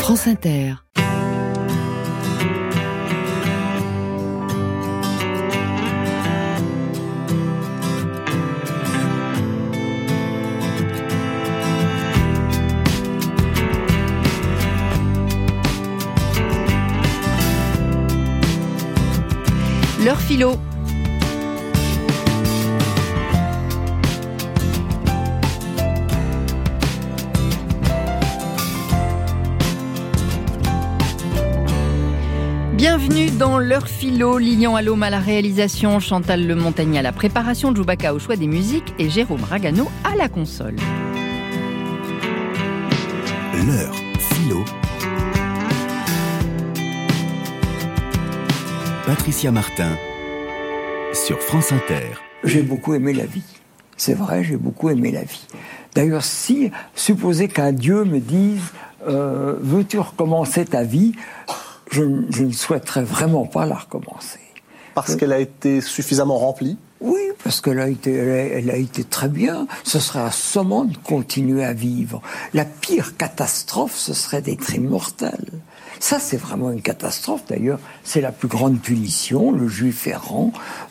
France Inter. L'heure philo. Bienvenue dans l'heure philo. Lilian Allôme à la réalisation, Chantal Le Montagnier à la préparation, Djoubaka au choix des musiques et Jérôme Ragano à la console. L'heure philo. Patricia Martin sur France Inter. J'ai beaucoup aimé la vie. C'est vrai, j'ai beaucoup aimé la vie. D'ailleurs, si, supposez qu'un Dieu me dise veux-tu recommencer ta vie, je ne souhaiterais vraiment pas la recommencer. Parce qu'elle a été suffisamment remplie ? Oui, parce qu'elle a été très bien. Ce serait assommant de continuer à vivre. La pire catastrophe, ce serait d'être immortel. Ça, c'est vraiment une catastrophe. D'ailleurs, c'est la plus grande punition. Le juif errant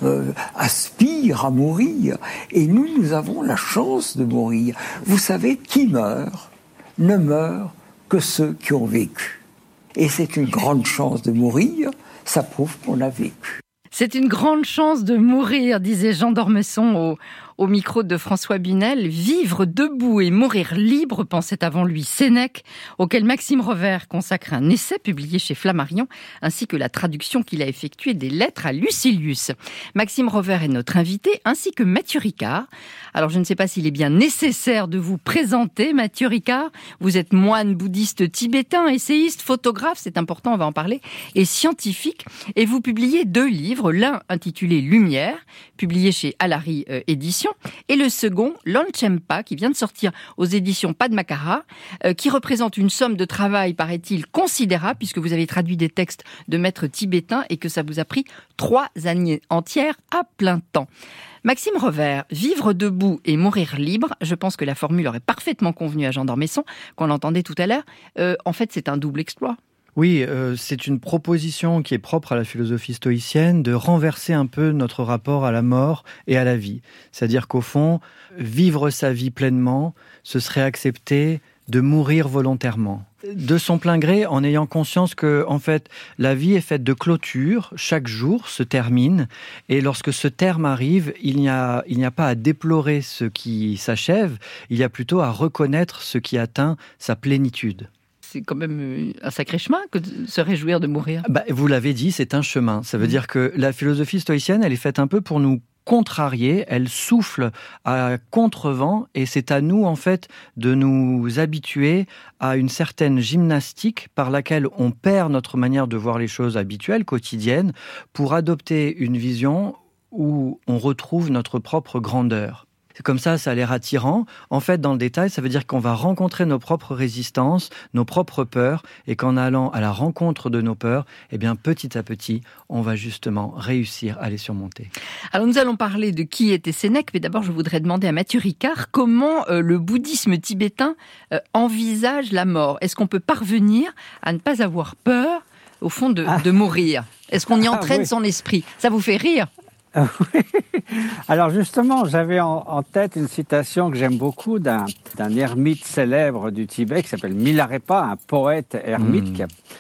aspire à mourir. Et nous avons la chance de mourir. Vous savez, qui meurt ne meurt que ceux qui ont vécu. Et c'est une grande chance de mourir. Ça prouve qu'on a vécu. C'est une grande chance de mourir, disait Jean d'Ormesson au micro de François Bunel. Vivre debout et mourir libre, pensait avant lui Sénèque, auquel Maxime Revers consacre un essai publié chez Flammarion, ainsi que la traduction qu'il a effectuée des lettres à Lucilius. Maxime Revers est notre invité, ainsi que Mathieu Ricard. Alors je ne sais pas s'il est bien nécessaire de vous présenter, Mathieu Ricard. Vous êtes moine bouddhiste tibétain, essayiste, photographe, c'est important, on va en parler, et scientifique. Et vous publiez 2 livres, l'un intitulé Lumière, publié chez Alary Éditions, et le second, Longchenpa, qui vient de sortir aux éditions Padmakara, qui représente une somme de travail, paraît-il, considérable, puisque vous avez traduit des textes de maîtres tibétains et que ça vous a pris 3 années entières à plein temps. Maxime Revers, vivre debout et mourir libre, je pense que la formule aurait parfaitement convenu à Jean d'Ormesson, qu'on entendait tout à l'heure. En fait, c'est un double exploit. Oui, c'est une proposition qui est propre à la philosophie stoïcienne de renverser un peu notre rapport à la mort et à la vie. C'est-à-dire qu'au fond, vivre sa vie pleinement, ce serait accepter de mourir volontairement. De son plein gré, en ayant conscience que, en fait, la vie est faite de clôtures, chaque jour se termine, et lorsque ce terme arrive, il n'y a pas à déplorer ce qui s'achève, il y a plutôt à reconnaître ce qui atteint sa plénitude. C'est quand même un sacré chemin que de se réjouir de mourir. Vous l'avez dit, c'est un chemin. Ça veut dire que la philosophie stoïcienne, elle est faite un peu pour nous contrarier, elle souffle à contrevent et c'est à nous en fait de nous habituer à une certaine gymnastique par laquelle on perd notre manière de voir les choses habituelles, quotidiennes, pour adopter une vision où on retrouve notre propre grandeur. C'est comme ça a l'air attirant. En fait, dans le détail, ça veut dire qu'on va rencontrer nos propres résistances, nos propres peurs, et qu'en allant à la rencontre de nos peurs, petit à petit, on va justement réussir à les surmonter. Alors, nous allons parler de qui était Sénèque, mais d'abord, je voudrais demander à Mathieu Ricard comment le bouddhisme tibétain envisage la mort. Est-ce qu'on peut parvenir à ne pas avoir peur, au fond, de mourir ? Est-ce qu'on y entraîne son esprit ? Ça vous fait rire ? Oui. Alors justement, j'avais en tête une citation que j'aime beaucoup d'un ermite célèbre du Tibet qui s'appelle Milarepa, un poète ermite,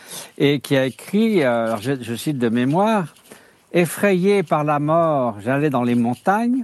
et qui a écrit, alors je cite de mémoire, « Effrayé par la mort, j'allais dans les montagnes.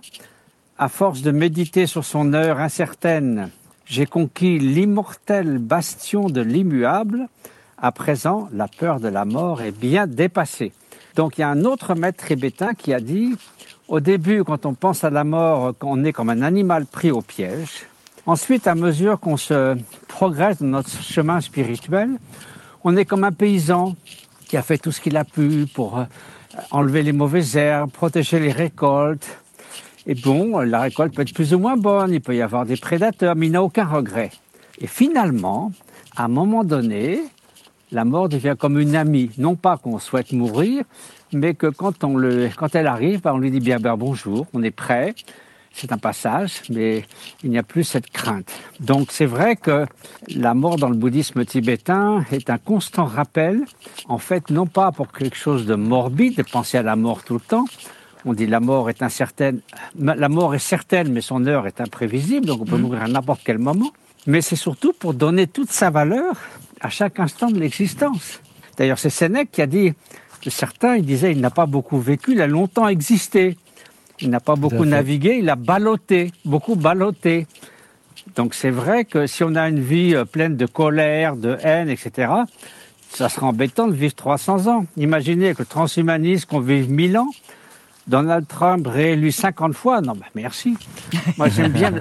À force de méditer sur son heure incertaine, j'ai conquis l'immortel bastion de l'immuable. À présent, la peur de la mort est bien dépassée. » Donc il y a un autre maître tibétain qui a dit, au début, quand on pense à la mort, on est comme un animal pris au piège. Ensuite, à mesure qu'on se progresse dans notre chemin spirituel, on est comme un paysan qui a fait tout ce qu'il a pu pour enlever les mauvaises herbes, protéger les récoltes. Et bon, la récolte peut être plus ou moins bonne, il peut y avoir des prédateurs, mais il n'a aucun regret. Et finalement, à un moment donné, la mort devient comme une amie. Non pas qu'on souhaite mourir, mais que quand elle arrive, on lui dit bien bonjour, on est prêt. c'est un passage, mais il n'y a plus cette crainte. Donc c'est vrai que la mort dans le bouddhisme tibétain est un constant rappel, en fait, non pas pour quelque chose de morbide, de penser à la mort tout le temps. On dit la mort est incertaine, la mort est certaine, mais son heure est imprévisible, donc on peut mourir à n'importe quel moment. Mais c'est surtout pour donner toute sa valeur à chaque instant de l'existence. D'ailleurs, c'est Sénèque qui a dit, certains, il disait, il n'a pas beaucoup vécu, il a longtemps existé. Il n'a pas beaucoup navigué, il a ballotté, beaucoup ballotté. Donc c'est vrai que si on a une vie pleine de colère, de haine, etc., ça serait embêtant de vivre 300 ans. Imaginez que le transhumanisme, qu'on vive 1000 ans, Donald Trump réélu 50 fois, non, bah merci. Moi, j'aime bien.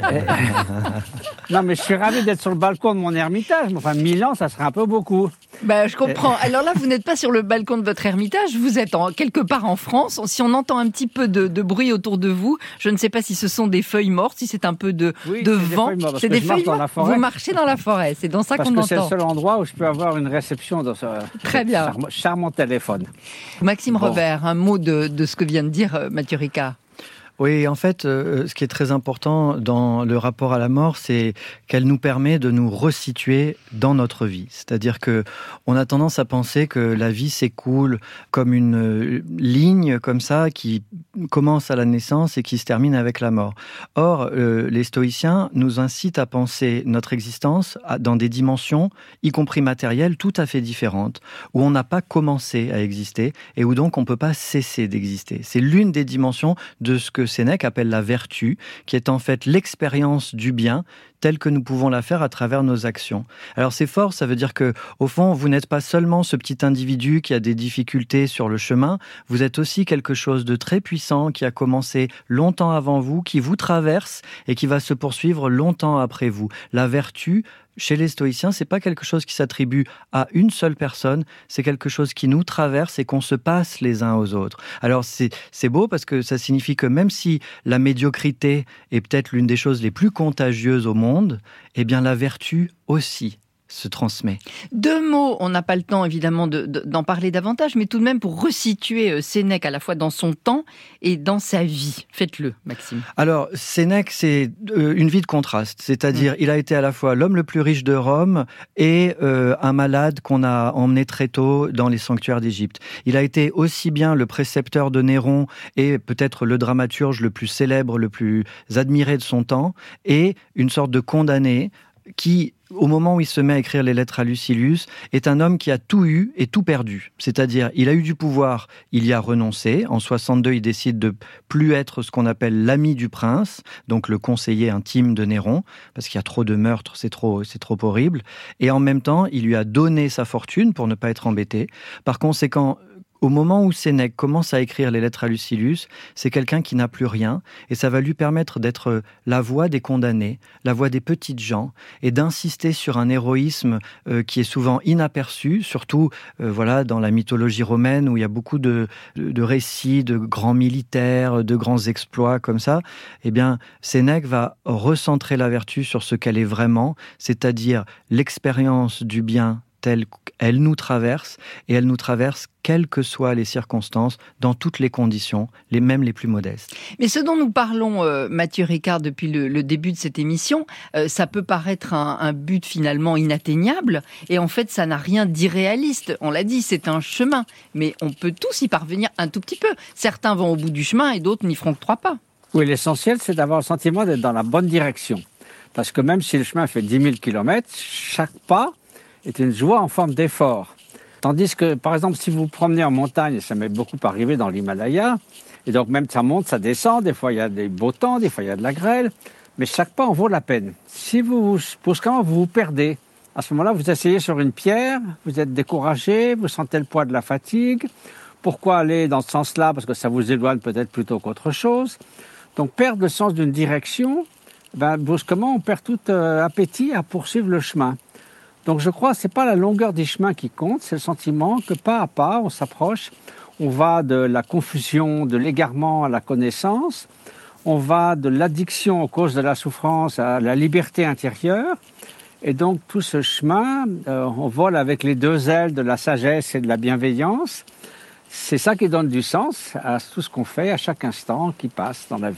Non, mais je suis ravi d'être sur le balcon de mon ermitage. Mais enfin, 1000 ans, ça serait un peu beaucoup. Bah, je comprends. Alors là, vous n'êtes pas sur le balcon de votre ermitage, vous êtes quelque part en France. Si on entend un petit peu de bruit autour de vous, je ne sais pas si ce sont des feuilles mortes, si c'est un peu de vent. C'est des feuilles mortes. Vous marchez dans la forêt, c'est dans ça qu'on entend. Parce que c'est le seul endroit où je peux avoir une réception dans ce très bien. Charmant téléphone. Maxime Revers, un mot de ce que vient de dire Mathieu Ricard. Oui, en fait, ce qui est très important dans le rapport à la mort, c'est qu'elle nous permet de nous resituer dans notre vie. C'est-à-dire que on a tendance à penser que la vie s'écoule comme une ligne comme ça qui commence à la naissance et qui se termine avec la mort. Or, les stoïciens nous incitent à penser notre existence dans des dimensions, y compris matérielles, tout à fait différentes, où on n'a pas commencé à exister et où donc on ne peut pas cesser d'exister. C'est l'une des dimensions de ce que Sénèque appelle la vertu, qui est en fait l'expérience du bien telle que nous pouvons la faire à travers nos actions. Alors c'est fort, ça veut dire que au fond, vous n'êtes pas seulement ce petit individu qui a des difficultés sur le chemin, vous êtes aussi quelque chose de très puissant qui a commencé longtemps avant vous, qui vous traverse et qui va se poursuivre longtemps après vous. La vertu, chez les stoïciens, c'est pas quelque chose qui s'attribue à une seule personne, c'est quelque chose qui nous traverse et qu'on se passe les uns aux autres. Alors c'est beau parce que ça signifie que même si la médiocrité est peut-être l'une des choses les plus contagieuses au monde, eh bien la vertu aussi se transmet. 2 mots, on n'a pas le temps évidemment d'en parler davantage, mais tout de même pour resituer Sénèque à la fois dans son temps et dans sa vie. Faites-le, Maxime. Alors, Sénèque, c'est une vie de contraste, c'est-à-dire il a été à la fois l'homme le plus riche de Rome et un malade qu'on a emmené très tôt dans les sanctuaires d'Égypte. Il a été aussi bien le précepteur de Néron et peut-être le dramaturge le plus célèbre, le plus admiré de son temps, et une sorte de condamné qui, au moment où il se met à écrire les lettres à Lucilius, est un homme qui a tout eu et tout perdu. C'est-à-dire, il a eu du pouvoir, il y a renoncé. En 62, il décide de plus être ce qu'on appelle l'ami du prince, donc le conseiller intime de Néron, parce qu'il y a trop de meurtres, c'est trop horrible. Et en même temps, il lui a donné sa fortune pour ne pas être embêté. Par conséquent, au moment où Sénèque commence à écrire les lettres à Lucilius, c'est quelqu'un qui n'a plus rien, et ça va lui permettre d'être la voix des condamnés, la voix des petites gens, et d'insister sur un héroïsme qui est souvent inaperçu, surtout dans la mythologie romaine, où il y a beaucoup de récits de grands militaires, de grands exploits comme ça. Eh bien, Sénèque va recentrer la vertu sur ce qu'elle est vraiment, c'est-à-dire l'expérience du bien telle qu'elle nous traverse, et elle nous traverse quelles que soient les circonstances, dans toutes les conditions, même les plus modestes. Mais ce dont nous parlons, Mathieu Ricard, depuis le début de cette émission, ça peut paraître un but finalement inatteignable, et en fait ça n'a rien d'irréaliste. On l'a dit, c'est un chemin, mais on peut tous y parvenir un tout petit peu. Certains vont au bout du chemin et d'autres n'y feront que 3 pas. Oui, l'essentiel, c'est d'avoir le sentiment d'être dans la bonne direction. Parce que même si le chemin fait 10 000 km, chaque pas est une joie en forme d'effort. Tandis que, par exemple, si vous vous promenez en montagne, et ça m'est beaucoup arrivé dans l'Himalaya, et donc même ça monte, ça descend, des fois il y a des beaux temps, des fois il y a de la grêle, mais chaque pas en vaut la peine. Si vous vous perdez, à ce moment-là, vous asseyez sur une pierre, vous êtes découragé, vous sentez le poids de la fatigue. Pourquoi aller dans ce sens-là? Parce que ça vous éloigne peut-être plutôt qu'autre chose. Donc perdre le sens d'une direction, brusquement on perd tout appétit à poursuivre le chemin. Donc je crois que ce n'est pas la longueur des chemins qui compte, c'est le sentiment que pas à pas, on s'approche, on va de la confusion, de l'égarement à la connaissance, on va de l'addiction aux causes de la souffrance à la liberté intérieure. Et donc tout ce chemin, on vole avec les 2 ailes de la sagesse et de la bienveillance. C'est ça qui donne du sens à tout ce qu'on fait, à chaque instant qui passe dans la vie.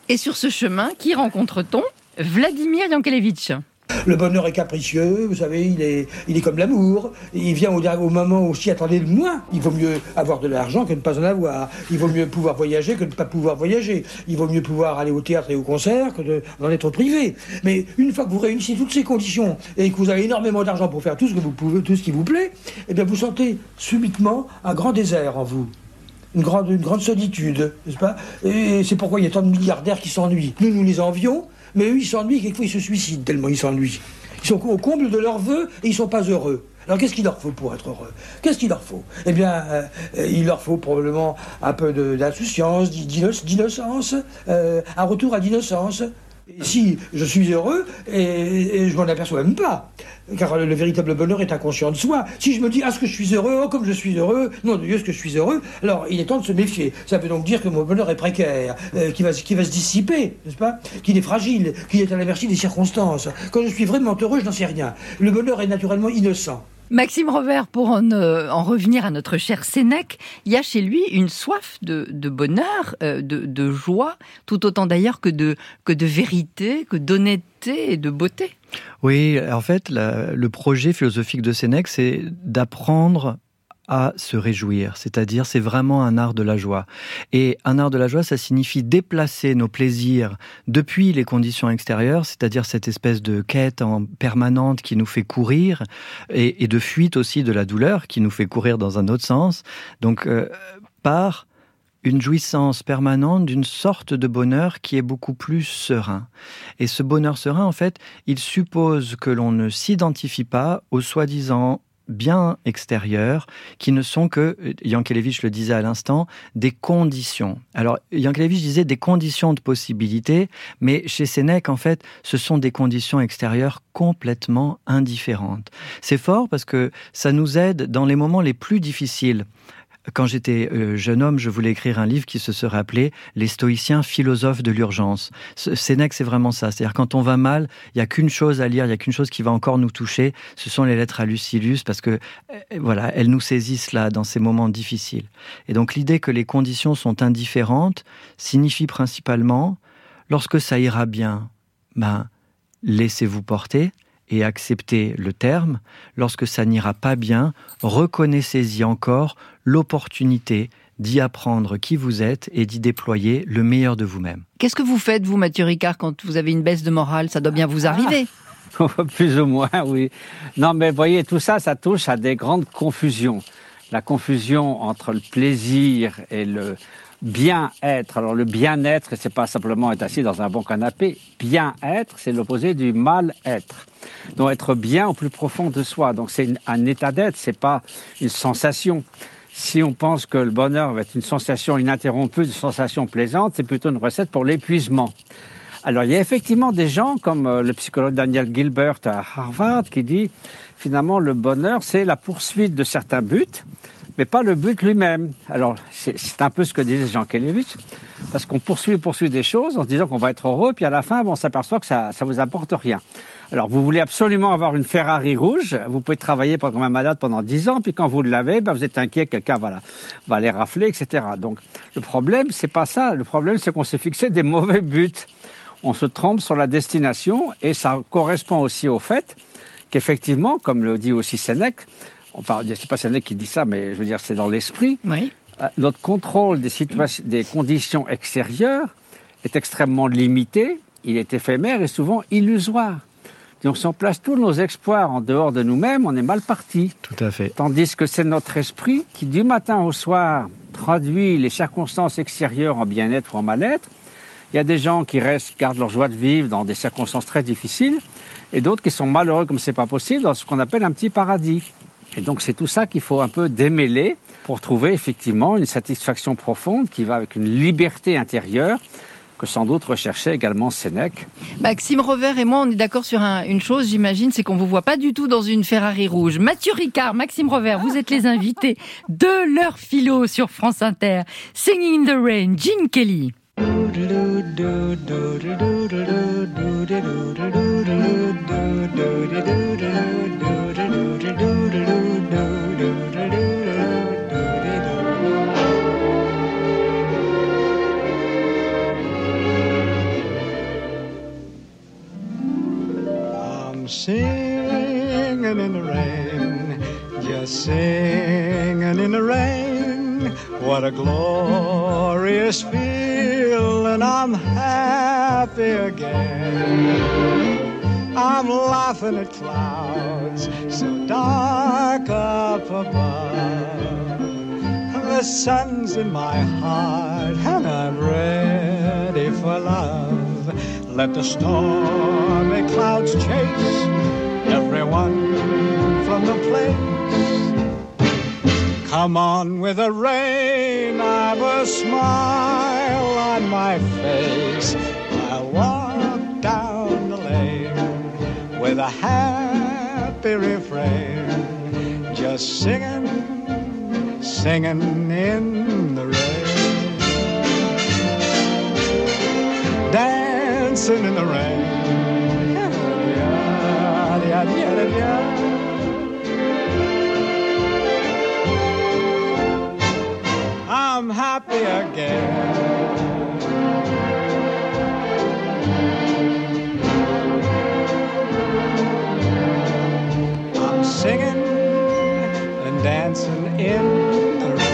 Et sur ce chemin, qui rencontre-t-on ? Vladimir Yankelevitch. Le bonheur est capricieux, vous savez, il est comme l'amour. Il vient au moment où s'y attendait le moins. Il vaut mieux avoir de l'argent que ne pas en avoir. Il vaut mieux pouvoir voyager que ne pas pouvoir voyager. Il vaut mieux pouvoir aller au théâtre et au concert que d'en être privé. Mais une fois que vous réunissez toutes ces conditions et que vous avez énormément d'argent pour faire tout ce que vous pouvez, tout ce qui vous plaît, eh bien vous sentez subitement un grand désert en vous. Une grande solitude, n'est-ce pas ? Et c'est pourquoi il y a tant de milliardaires qui s'ennuient. Nous les envions, mais eux, ils s'ennuient, quelquefois ils se suicident tellement ils s'ennuient. Ils sont au comble de leurs vœux et ils ne sont pas heureux. Alors qu'est-ce qu'il leur faut pour être heureux ? Qu'est-ce qu'il leur faut ? Eh bien, il leur faut probablement un peu d'insouciance, d'innocence, un retour à l'innocence. Et si je suis heureux, et je m'en aperçois même pas, car le véritable bonheur est inconscient de soi. Si je me dis, est-ce que je suis heureux ? Oh, comme je suis heureux, non, de Dieu, est-ce que je suis heureux ? Alors, il est temps de se méfier. Ça veut donc dire que mon bonheur est précaire, qui va se dissiper, n'est-ce pas ? Qu'il est fragile, qu'il est à la merci des circonstances. Quand je suis vraiment heureux, je n'en sais rien. Le bonheur est naturellement innocent. Maxime Rovère, pour en revenir à notre cher Sénèque, il y a chez lui une soif de bonheur, de joie, tout autant d'ailleurs que de vérité, que d'honnêteté et de beauté. Oui, en fait, le projet philosophique de Sénèque, c'est d'apprendre à se réjouir, c'est-à-dire c'est vraiment un art de la joie. Et un art de la joie, ça signifie déplacer nos plaisirs depuis les conditions extérieures, c'est-à-dire cette espèce de quête permanente qui nous fait courir, et de fuite aussi de la douleur qui nous fait courir dans un autre sens. Donc, par une jouissance permanente d'une sorte de bonheur qui est beaucoup plus serein. Et ce bonheur serein, en fait, il suppose que l'on ne s'identifie pas aux soi-disant bien extérieurs, qui ne sont que, Yankelevitch le disait à l'instant, des conditions. Alors, Yankelevitch disait des conditions de possibilité, mais chez Sénèque, en fait, ce sont des conditions extérieures complètement indifférentes. C'est fort parce que ça nous aide dans les moments les plus difficiles. Quand j'étais jeune homme, je voulais écrire un livre qui se serait appelé « Les stoïciens philosophes de l'urgence ». Sénèque, c'est vraiment ça. C'est-à-dire, quand on va mal, il n'y a qu'une chose à lire, il n'y a qu'une chose qui va encore nous toucher. Ce sont les lettres à Lucilius, parce que, voilà, elles nous saisissent là, dans ces moments difficiles. Et donc, l'idée que les conditions sont indifférentes signifie principalement, lorsque ça ira bien, laissez-vous porter et acceptez le terme. Lorsque ça n'ira pas bien, reconnaissez-y encore l'opportunité d'y apprendre qui vous êtes et d'y déployer le meilleur de vous-même. Qu'est-ce que vous faites, vous, Mathieu Ricard, quand vous avez une baisse de morale ? Ça doit bien vous arriver. Plus ou moins, oui. Non, mais voyez, tout ça, ça touche à des grandes confusions. La confusion entre le plaisir et le bien-être. Alors, le bien-être, c'est pas simplement être assis dans un bon canapé. Bien-être, c'est l'opposé du mal-être. Donc, être bien au plus profond de soi. Donc, c'est un état d'être, c'est pas une sensation. Si on pense que le bonheur va être une sensation ininterrompue, une sensation plaisante, c'est plutôt une recette pour l'épuisement. Alors, il y a effectivement des gens, comme le psychologue Daniel Gilbert à Harvard, qui dit, finalement, le bonheur, c'est la poursuite de certains buts, mais pas le but lui-même. Alors, c'est un peu ce que disait Yankelevitch, parce qu'on poursuit des choses en se disant qu'on va être heureux, puis à la fin, on s'aperçoit que ça vous apporte rien. Alors, vous voulez absolument avoir une Ferrari rouge, vous pouvez travailler comme un malade pendant 10 ans, puis quand vous l'avez, vous êtes inquiet, quelqu'un va les rafler, etc. Donc, le problème, c'est pas ça. Le problème, c'est qu'on s'est fixé des mauvais buts. On se trompe sur la destination, et ça correspond aussi au fait qu'effectivement, comme le dit aussi Sénèque, c'est pas Sénèque qui dit ça, mais je veux dire, c'est dans l'esprit, oui. Notre contrôle des conditions extérieures est extrêmement limité, il est éphémère et souvent illusoire. Donc, si on place tous nos espoirs en dehors de nous-mêmes, on est mal parti. Tout à fait. Tandis que c'est notre esprit qui, du matin au soir, traduit les circonstances extérieures en bien-être ou en mal-être. Il y a des gens qui gardent leur joie de vivre dans des circonstances très difficiles, et d'autres qui sont malheureux comme c'est pas possible dans ce qu'on appelle un petit paradis. Et donc, c'est tout ça qu'il faut un peu démêler pour trouver effectivement une satisfaction profonde qui va avec une liberté intérieure, que sans doute recherchait également Sénèque. Maxime Rovère et moi, on est d'accord sur une chose, j'imagine, c'est qu'on ne vous voit pas du tout dans une Ferrari rouge. Mathieu Ricard, Maxime Rovère, vous êtes les invités de l'heure philo sur France Inter. Singing in the Rain, Gene Kelly. Just singing in the rain, what a glorious feeling. I'm happy again. I'm laughing at clouds so dark up above. The sun's in my heart and I'm ready for love. Let the stormy clouds chase everyone from the place. Come on with the rain, I've a smile on my face. I'll walk down the lane with a happy refrain, just singing, singing in the rain, dancing in the rain. I'm happy again. I'm singing and dancing in the rain.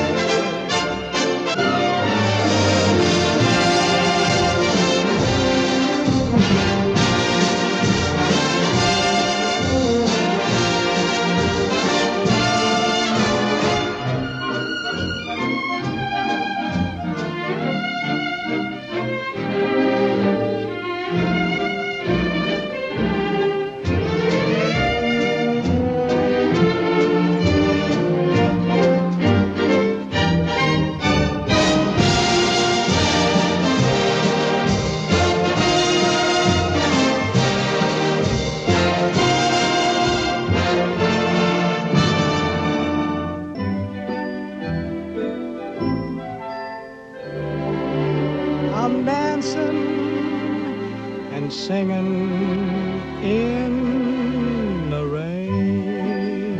I'm dancing and singing in the rain.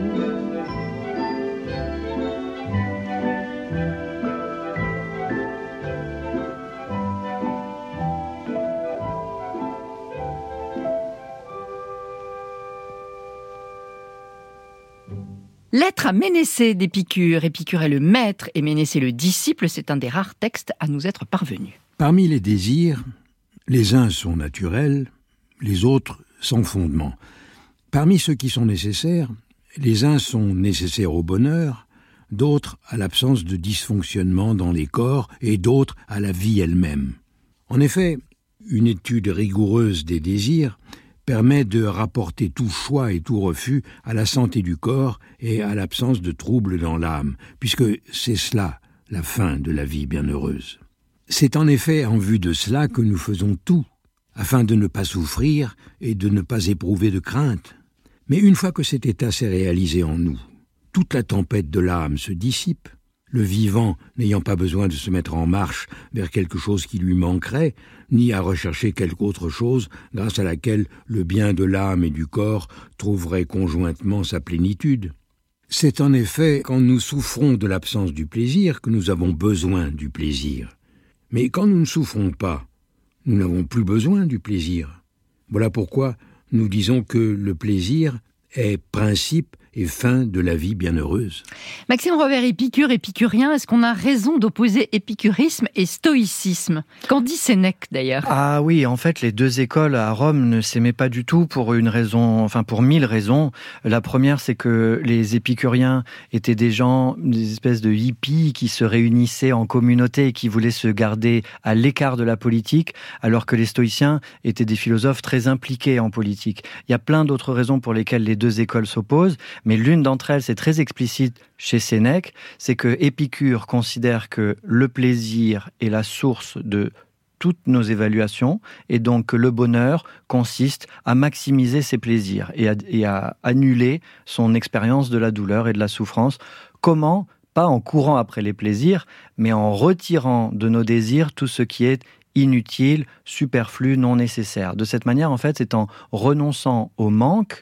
Lettre à Ménécée d'Épicure. Épicure est le maître et Ménécée le disciple. C'est un des rares textes à nous être parvenu. Parmi les désirs, les uns sont naturels, les autres sans fondement. Parmi ceux qui sont nécessaires, les uns sont nécessaires au bonheur, d'autres à l'absence de dysfonctionnement dans les corps et d'autres à la vie elle-même. En effet, une étude rigoureuse des désirs permet de rapporter tout choix et tout refus à la santé du corps et à l'absence de troubles dans l'âme, puisque c'est cela la fin de la vie bienheureuse. C'est en effet en vue de cela que nous faisons tout, afin de ne pas souffrir et de ne pas éprouver de crainte. Mais une fois que cet état s'est réalisé en nous, toute la tempête de l'âme se dissipe, le vivant n'ayant pas besoin de se mettre en marche vers quelque chose qui lui manquerait, ni à rechercher quelque autre chose grâce à laquelle le bien de l'âme et du corps trouverait conjointement sa plénitude. C'est en effet quand nous souffrons de l'absence du plaisir que nous avons besoin du plaisir. Mais quand nous ne souffrons pas, nous n'avons plus besoin du plaisir. Voilà pourquoi nous disons que le plaisir est principe et fin de la vie bienheureuse. Maxime Robert, Épicure, épicurien, est-ce qu'on a raison d'opposer épicurisme et stoïcisme? Qu'en dit Sénèque d'ailleurs? Ah oui, en fait, les deux écoles à Rome ne s'aimaient pas du tout pour une raison, enfin pour 1000 raisons. La première, c'est que les épicuriens étaient des gens, des espèces de hippies qui se réunissaient en communauté et qui voulaient se garder à l'écart de la politique, alors que les stoïciens étaient des philosophes très impliqués en politique. Il y a plein d'autres raisons pour lesquelles les deux écoles s'opposent, mais l'une d'entre elles, c'est très explicite chez Sénèque, c'est que Épicure considère que le plaisir est la source de toutes nos évaluations, et donc que le bonheur consiste à maximiser ses plaisirs et à annuler son expérience de la douleur et de la souffrance. Comment? Pas en courant après les plaisirs, mais en retirant de nos désirs tout ce qui est inutile, superflu, non nécessaire. De cette manière, en fait, c'est en renonçant au manque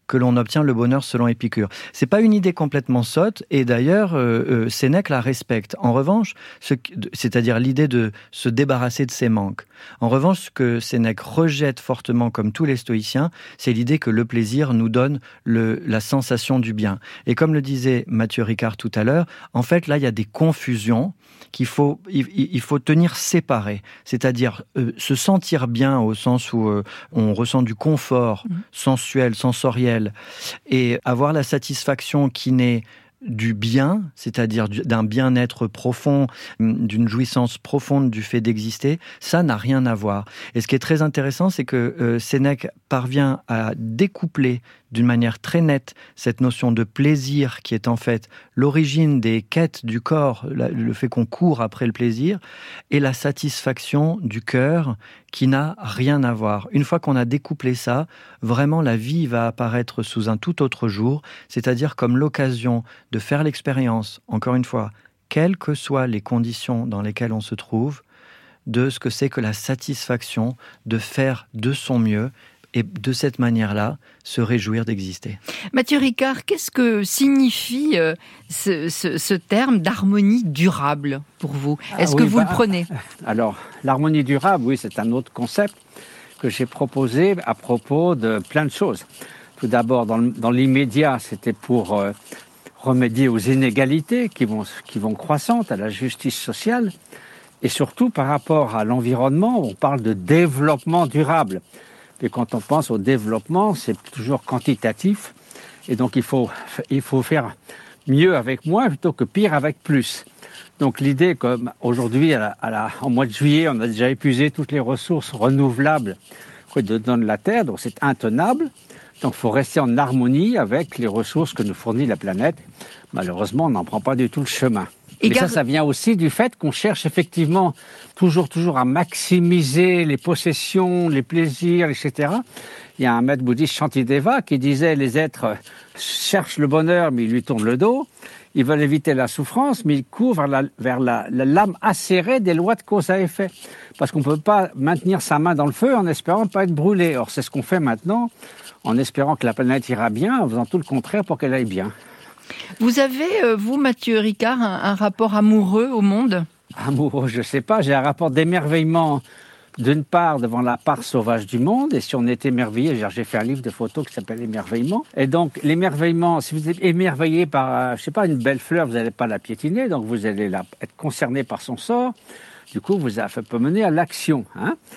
que l'on obtient le bonheur selon Épicure. C'est pas une idée complètement sotte, et d'ailleurs, Sénèque la respecte. En revanche, c'est-à-dire l'idée de se débarrasser de ses manques. En revanche, ce que Sénèque rejette fortement, comme tous les stoïciens, c'est l'idée que le plaisir nous donne la sensation du bien. Et comme le disait Mathieu Ricard tout à l'heure, en fait, là, il y a des confusions il faut tenir séparées. C'est-à-dire se sentir bien au sens où on ressent du confort sensuel, sensoriel, et avoir la satisfaction qui naît du bien, c'est-à-dire d'un bien-être profond, d'une jouissance profonde du fait d'exister, ça n'a rien à voir. Et ce qui est très intéressant, c'est que Sénèque parvient à découpler d'une manière très nette cette notion de plaisir qui est en fait l'origine des quêtes du corps, le fait qu'on court après le plaisir, et la satisfaction du cœur qui n'a rien à voir. Une fois qu'on a découplé ça, vraiment la vie va apparaître sous un tout autre jour, c'est-à-dire comme l'occasion de faire l'expérience, encore une fois, quelles que soient les conditions dans lesquelles on se trouve, de ce que c'est que la satisfaction de faire de son mieux et de cette manière-là, se réjouir d'exister. Mathieu Ricard, qu'est-ce que signifie ce terme d'harmonie durable pour vous ? Est-ce que vous le prenez ? Alors, l'harmonie durable, oui, c'est un autre concept que j'ai proposé à propos de plein de choses. Tout d'abord, dans l'immédiat, c'était pour remédier aux inégalités qui vont croissantes, à la justice sociale, et surtout par rapport à l'environnement, on parle de développement durable. Et quand on pense au développement, c'est toujours quantitatif. Et donc, il faut faire mieux avec moins plutôt que pire avec plus. Donc, l'idée, comme aujourd'hui, en mois de juillet, on a déjà épuisé toutes les ressources renouvelables que nous donne la Terre. Donc, c'est intenable. Donc, il faut rester en harmonie avec les ressources que nous fournit la planète. Malheureusement, on n'en prend pas du tout le chemin. Mais ça vient aussi du fait qu'on cherche effectivement toujours à maximiser les possessions, les plaisirs, etc. Il y a un maître bouddhiste, Shantideva, qui disait les êtres cherchent le bonheur, mais ils lui tournent le dos. Ils veulent éviter la souffrance, mais ils courent vers la lame acérée des lois de cause à effet. Parce qu'on ne peut pas maintenir sa main dans le feu en espérant ne pas être brûlé. Or, c'est ce qu'on fait maintenant, en espérant que la planète ira bien, en faisant tout le contraire pour qu'elle aille bien. Vous avez, vous, Mathieu Ricard, un rapport amoureux au monde ? Amoureux, je ne sais pas. J'ai un rapport d'émerveillement, d'une part, devant la part sauvage du monde. Et si on est émerveillé, j'ai fait un livre de photos qui s'appelle Émerveillement. Et donc, l'émerveillement, si vous êtes émerveillé par, une belle fleur, vous n'allez pas la piétiner. Donc, vous allez être concerné par son sort. Du coup, vous peut mener à l'action.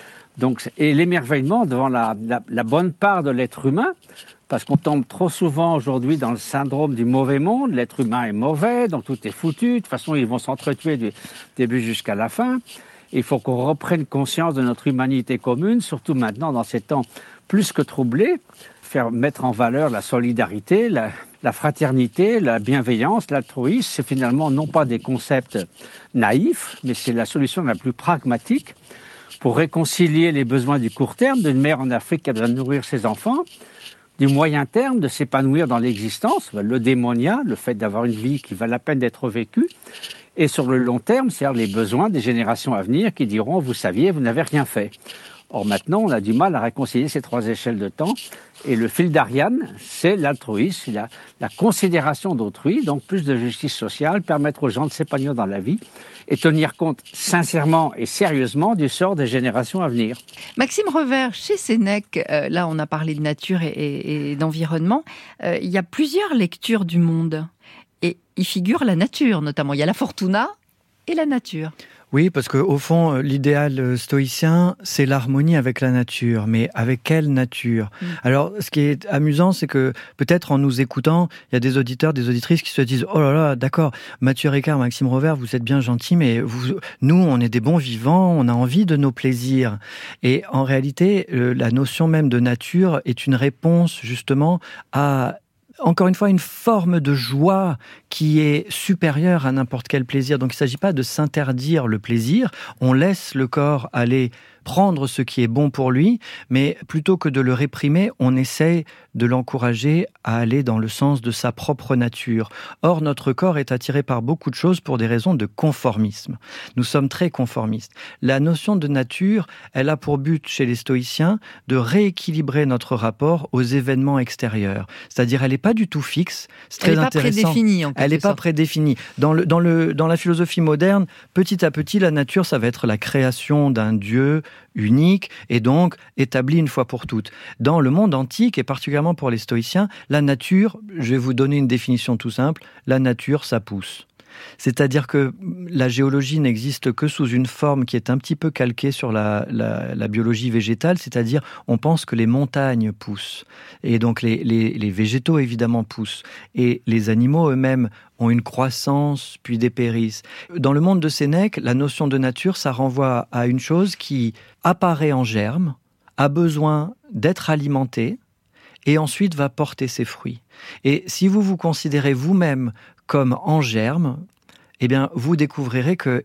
Donc, et l'émerveillement devant la bonne part de l'être humain, parce qu'on tombe trop souvent aujourd'hui dans le syndrome du mauvais monde. L'être humain est mauvais, donc tout est foutu. De toute façon, ils vont s'entretuer du début jusqu'à la fin. Il faut qu'on reprenne conscience de notre humanité commune, surtout maintenant dans ces temps plus que troublés. Mettre en valeur la solidarité, la fraternité, la bienveillance, l'altruisme. C'est finalement non pas des concepts naïfs, mais c'est la solution la plus pragmatique pour réconcilier les besoins du court terme d'une mère en Afrique qui a besoin de nourrir ses enfants, du moyen terme, de s'épanouir dans l'existence, le démonia, le fait d'avoir une vie qui vaut la peine d'être vécue, et sur le long terme, c'est-à-dire les besoins des générations à venir qui diront « vous saviez, vous n'avez rien fait ». Or maintenant, on a du mal à réconcilier ces trois échelles de temps, et le fil d'Ariane, c'est l'altruisme, la considération d'autrui, donc plus de justice sociale, permettre aux gens de s'épanouir dans la vie, et tenir compte sincèrement et sérieusement du sort des générations à venir. Maxime Revers, chez Sénèque, là on a parlé de nature et d'environnement, il y a plusieurs lectures du monde. Et il figure la nature notamment. Il y a la fortuna et la nature. Oui, parce qu'au fond, l'idéal stoïcien, c'est l'harmonie avec la nature. Mais avec quelle nature ? Alors, ce qui est amusant, c'est que peut-être en nous écoutant, il y a des auditeurs, des auditrices qui se disent « Oh là là, d'accord, Mathieu Ricard, Maxime Revers, vous êtes bien gentils, mais nous, on est des bons vivants, on a envie de nos plaisirs. » Et en réalité, la notion même de nature est une réponse justement à... Encore une fois, une forme de joie qui est supérieur à n'importe quel plaisir. Donc il ne s'agit pas de s'interdire le plaisir, on laisse le corps aller prendre ce qui est bon pour lui, mais plutôt que de le réprimer, on essaie de l'encourager à aller dans le sens de sa propre nature. Or, notre corps est attiré par beaucoup de choses pour des raisons de conformisme. Nous sommes très conformistes. La notion de nature, elle a pour but, chez les stoïciens, de rééquilibrer notre rapport aux événements extérieurs. C'est-à-dire, elle n'est pas du tout fixe. C'est très intéressant. Elle n'est pas prédéfinie, en quelque sorte. Elle n'est pas prédéfinie. Dans la philosophie moderne, petit à petit, la nature, ça va être la création d'un Dieu unique et donc établi une fois pour toutes. Dans le monde antique, et particulièrement pour les stoïciens, la nature, je vais vous donner une définition tout simple, la nature, ça pousse. C'est-à-dire que la géologie n'existe que sous une forme qui est un petit peu calquée sur la biologie végétale, c'est-à-dire on pense que les montagnes poussent. Et donc les végétaux évidemment poussent. Et les animaux eux-mêmes ont une croissance puis dépérissent. Dans le monde de Sénèque, la notion de nature, ça renvoie à une chose qui apparaît en germe, a besoin d'être alimentée et ensuite va porter ses fruits. Et si vous vous considérez vous-même comme en germe, eh bien, vous découvrirez que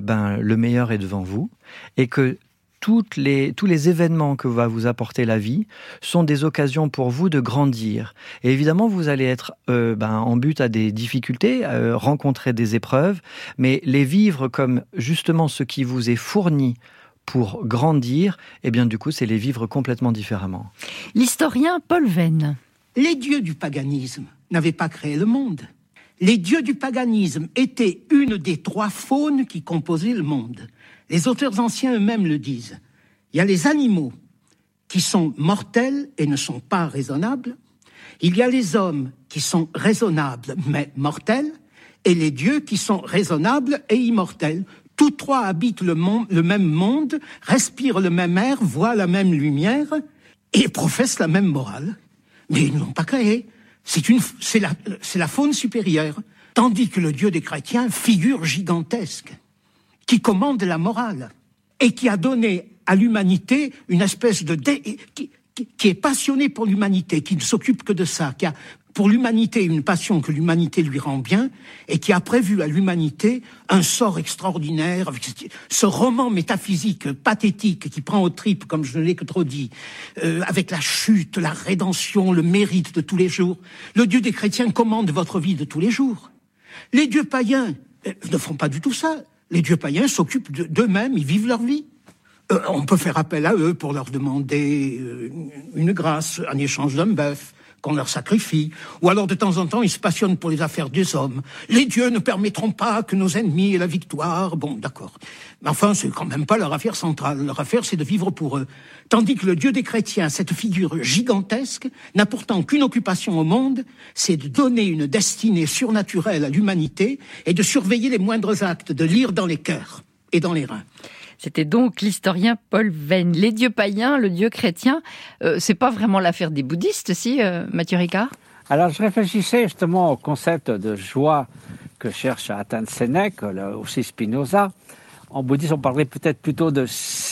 le meilleur est devant vous et que tous les événements que va vous apporter la vie sont des occasions pour vous de grandir. Et évidemment, vous allez être en but à des difficultés, rencontrer des épreuves, mais les vivre comme justement ce qui vous est fourni pour grandir, eh bien, du coup, c'est les vivre complètement différemment. L'historien Paul Venn. Les dieux du paganisme n'avaient pas créé le monde. Les dieux du paganisme étaient une des 3 faunes qui composaient le monde. Les auteurs anciens eux-mêmes le disent. Il y a les animaux qui sont mortels et ne sont pas raisonnables. Il y a les hommes qui sont raisonnables mais mortels. Et les dieux qui sont raisonnables et immortels. Tous 3 habitent le même monde, respirent le même air, voient la même lumière et professent la même morale. Mais ils ne l'ont pas créé. C'est la faune supérieure. Tandis que le Dieu des chrétiens, figure gigantesque, qui commande la morale et qui a donné à l'humanité une espèce qui est passionné pour l'humanité, qui ne s'occupe que de ça, qui a pour l'humanité une passion que l'humanité lui rend bien et qui a prévu à l'humanité un sort extraordinaire avec ce roman métaphysique pathétique qui prend aux tripes, comme je ne l'ai que trop dit, avec la chute, la rédemption, le mérite de tous les jours. Le Dieu des chrétiens commande votre vie de tous les jours. Les dieux païens ne font pas du tout ça. Les dieux païens s'occupent d'eux-mêmes, ils vivent leur vie. On peut faire appel à eux pour leur demander une grâce en échange d'un bœuf qu'on leur sacrifie, ou alors de temps en temps ils se passionnent pour les affaires des hommes. Les dieux ne permettront pas que nos ennemis aient la victoire. Bon, d'accord. Mais enfin, c'est quand même pas leur affaire centrale. Leur affaire, c'est de vivre pour eux. Tandis que le Dieu des chrétiens, cette figure gigantesque, n'a pourtant qu'une occupation au monde, c'est de donner une destinée surnaturelle à l'humanité et de surveiller les moindres actes, de lire dans les cœurs et dans les reins. C'était donc l'historien Paul Venn. Les dieux païens, le dieu chrétien, c'est pas vraiment l'affaire des bouddhistes, si, Mathieu Ricard ? Alors, je réfléchissais justement au concept de joie que cherche à atteindre Sénèque, aussi Spinoza. En bouddhisme, on parlerait peut-être plutôt de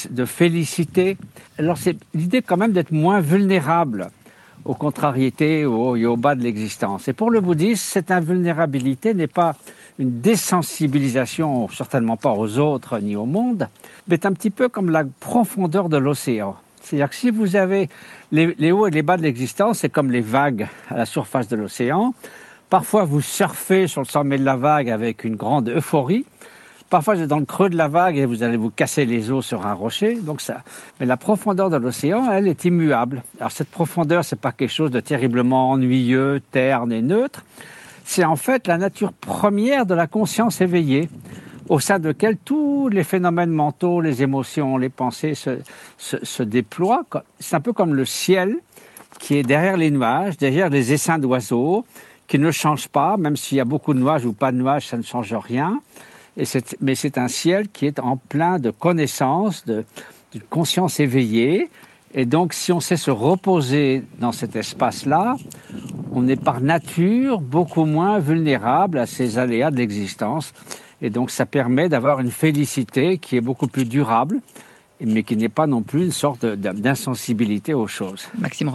félicité. Alors, c'est l'idée quand même d'être moins vulnérable aux contrariétés et au bas de l'existence. Et pour le bouddhisme, cette invulnérabilité n'est pas une désensibilisation, certainement pas aux autres ni au monde, mais est un petit peu comme la profondeur de l'océan. C'est-à-dire que si vous avez les hauts et les bas de l'existence, c'est comme les vagues à la surface de l'océan. Parfois, vous surfez sur le sommet de la vague avec une grande euphorie. Parfois, vous êtes dans le creux de la vague et vous allez vous casser les os sur un rocher. Donc ça. Mais la profondeur de l'océan, elle, est immuable. Alors cette profondeur, c'est pas quelque chose de terriblement ennuyeux, terne et neutre. C'est en fait la nature première de la conscience éveillée, au sein de laquelle tous les phénomènes mentaux, les émotions, les pensées se déploient. C'est un peu comme le ciel qui est derrière les nuages, derrière les essaims d'oiseaux, qui ne change pas, même s'il y a beaucoup de nuages ou pas de nuages, ça ne change rien. Mais c'est un ciel qui est en plein de connaissances, d'une conscience éveillée. Et donc, si on sait se reposer dans cet espace-là, on est par nature beaucoup moins vulnérable à ces aléas de l'existence. Et donc, ça permet d'avoir une félicité qui est beaucoup plus durable, mais qui n'est pas non plus une sorte d'insensibilité aux choses. Maxime Revers ?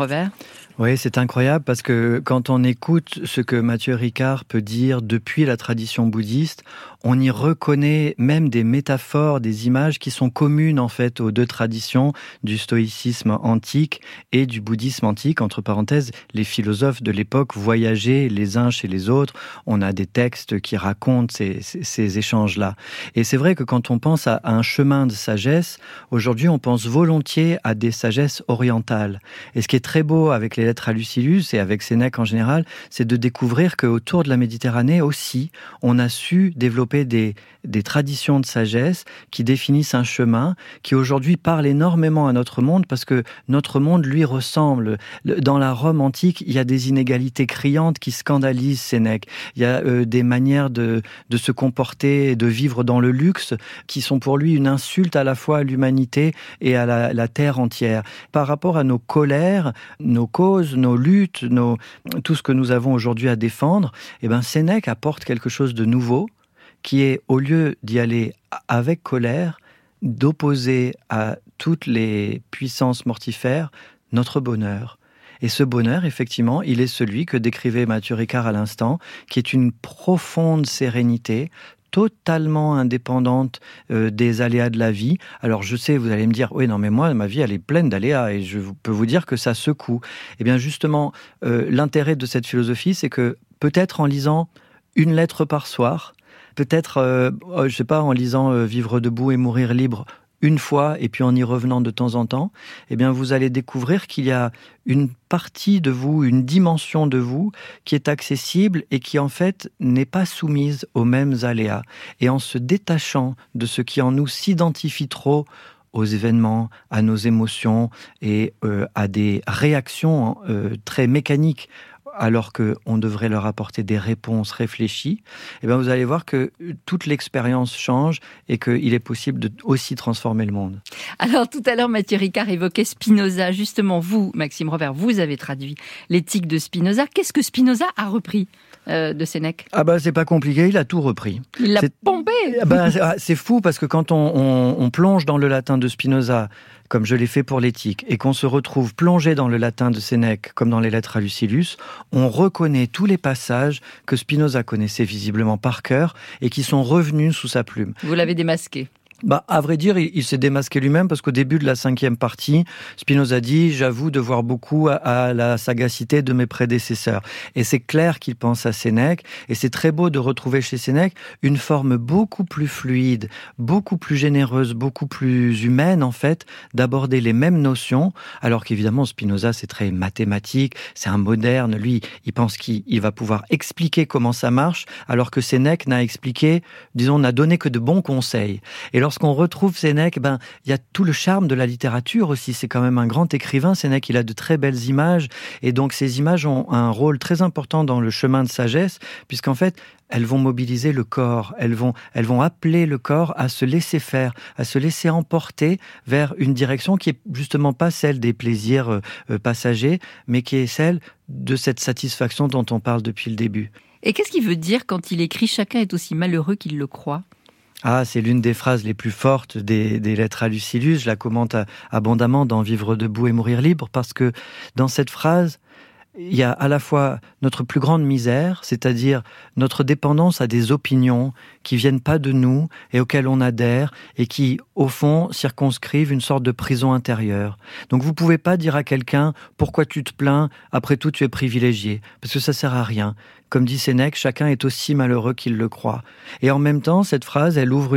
Oui, c'est incroyable parce que quand on écoute ce que Matthieu Ricard peut dire depuis la tradition bouddhiste, on y reconnaît même des métaphores, des images qui sont communes en fait aux deux traditions du stoïcisme antique et du bouddhisme antique. Entre parenthèses, les philosophes de l'époque voyageaient les uns chez les autres. On a des textes qui racontent ces échanges-là. Et c'est vrai que quand on pense à un chemin de sagesse, aujourd'hui on pense volontiers à des sagesses orientales. Et ce qui est très beau avec les lettres à Lucilius et avec Sénèque en général, c'est de découvrir qu'autour de la Méditerranée aussi, on a su développer des traditions de sagesse qui définissent un chemin qui aujourd'hui parle énormément à notre monde parce que notre monde lui ressemble. Dans la Rome antique, il y a des inégalités criantes qui scandalisent Sénèque. Il y a des manières de se comporter et de vivre dans le luxe qui sont pour lui une insulte à la fois à l'humanité et à la terre entière. Par rapport à nos colères, nos causes, nos luttes, tout ce que nous avons aujourd'hui à défendre, Sénèque apporte quelque chose de nouveau qui est, au lieu d'y aller avec colère, d'opposer à toutes les puissances mortifères notre bonheur. Et ce bonheur, effectivement, il est celui que décrivait Matthieu Ricard à l'instant, qui est une profonde sérénité, totalement indépendante des aléas de la vie. Alors je sais, vous allez me dire, oui, non, mais moi, ma vie, elle est pleine d'aléas, et je peux vous dire que ça secoue. Eh bien, justement, l'intérêt de cette philosophie, c'est que peut-être en lisant une lettre par soir, peut-être, je sais pas, en lisant Vivre debout et mourir libre une fois, et puis en y revenant de temps en temps, eh bien, vous allez découvrir qu'il y a une partie de vous, une dimension de vous qui est accessible et qui, en fait, n'est pas soumise aux mêmes aléas. Et en se détachant de ce qui en nous s'identifie trop aux événements, à nos émotions et à des réactions très mécaniques, alors qu'on devrait leur apporter des réponses réfléchies, eh bien vous allez voir que toute l'expérience change et qu'il est possible de aussi transformer le monde. Alors tout à l'heure, Matthieu Ricard évoquait Spinoza. Justement, vous, Maxime Revert, vous avez traduit l'éthique de Spinoza. Qu'est-ce que Spinoza a repris de Sénèque? C'est pas compliqué, il a tout repris. Il l'a pompé. C'est fou parce que quand on plonge dans le latin de Spinoza, comme je l'ai fait pour l'éthique, et qu'on se retrouve plongé dans le latin de Sénèque, comme dans les lettres à Lucilius, on reconnaît tous les passages que Spinoza connaissait visiblement par cœur et qui sont revenus sous sa plume. Vous l'avez démasqué. À vrai dire, il s'est démasqué lui-même parce qu'au début de la 5e partie, Spinoza dit « J'avoue devoir beaucoup à la sagacité de mes prédécesseurs ». Et c'est clair qu'il pense à Sénèque, et c'est très beau de retrouver chez Sénèque une forme beaucoup plus fluide, beaucoup plus généreuse, beaucoup plus humaine en fait, d'aborder les mêmes notions, alors qu'évidemment Spinoza c'est très mathématique, c'est un moderne, lui il pense qu'il va pouvoir expliquer comment ça marche, alors que Sénèque n'a expliqué, n'a donné que de bons conseils. Et lorsqu'on retrouve Sénèque, il y a tout le charme de la littérature aussi. C'est quand même un grand écrivain. Sénèque, il a de très belles images. Et donc, ces images ont un rôle très important dans le chemin de sagesse, puisqu'en fait, elles vont mobiliser le corps. Elles vont appeler le corps à se laisser faire, à se laisser emporter vers une direction qui est justement pas celle des plaisirs passagers, mais qui est celle de cette satisfaction dont on parle depuis le début. Et qu'est-ce qu'il veut dire quand il écrit « Chacun est aussi malheureux qu'il le croit » ? C'est l'une des phrases les plus fortes des lettres à Lucilius. Je la commente abondamment dans Vivre debout et mourir libre, parce que dans cette phrase, il y a à la fois notre plus grande misère, c'est-à-dire notre dépendance à des opinions qui viennent pas de nous et auxquelles on adhère et qui, au fond, circonscrivent une sorte de prison intérieure. Donc vous pouvez pas dire à quelqu'un « Pourquoi tu te plains ? Après tout, tu es privilégié. » Parce que ça sert à rien. Comme dit Sénèque, chacun est aussi malheureux qu'il le croit. Et en même temps, cette phrase, elle ouvre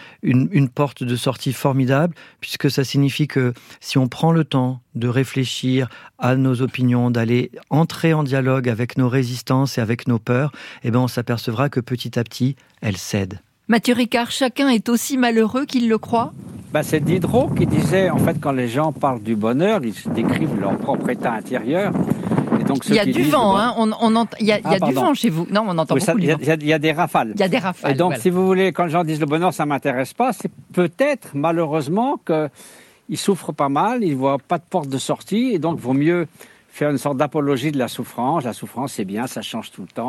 une porte de sortie formidable, puisque ça signifie que si on prend le temps de réfléchir à nos opinions, d'aller entrer en dialogue avec nos résistances et avec nos peurs, on s'apercevra que petit à petit, elles cèdent. Matthieu Ricard, chacun est aussi malheureux qu'il le croit ? C'est Diderot qui disait, en fait, quand les gens parlent du bonheur, ils décrivent leur propre état intérieur. Et donc, il y a du vent, il y a du vent chez vous. Non, on entend beaucoup du vent. Il y a des rafales. Il y a des rafales. Et donc, si vous voulez, quand les gens disent le bonheur, ça m'intéresse pas, c'est peut-être, malheureusement, qu'ils souffrent pas mal, ils voient pas de porte de sortie, et donc, il vaut mieux faire une sorte d'apologie de la souffrance. La souffrance, c'est bien, ça change tout le temps.